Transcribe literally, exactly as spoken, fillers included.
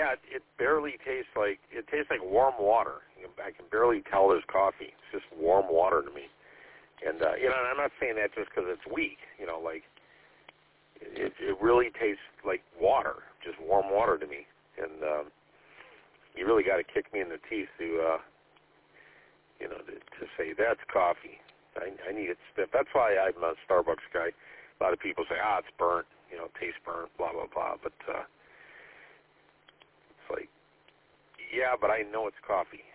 yeah, it, it barely tastes like, it tastes like warm water. I can barely tell there's coffee. It's just warm water to me. And, uh, you know, and I'm not saying that just because it's weak, you know, like, it, it really tastes like water, just warm water to me. And um, you really got to kick me in the teeth to, uh, you know, to, to say that's coffee. I, I need it stiff. That's why I'm a Starbucks guy. A lot of people say, ah, it's burnt, you know, tastes burnt, blah, blah, blah. But uh, it's like, yeah, but I know it's coffee.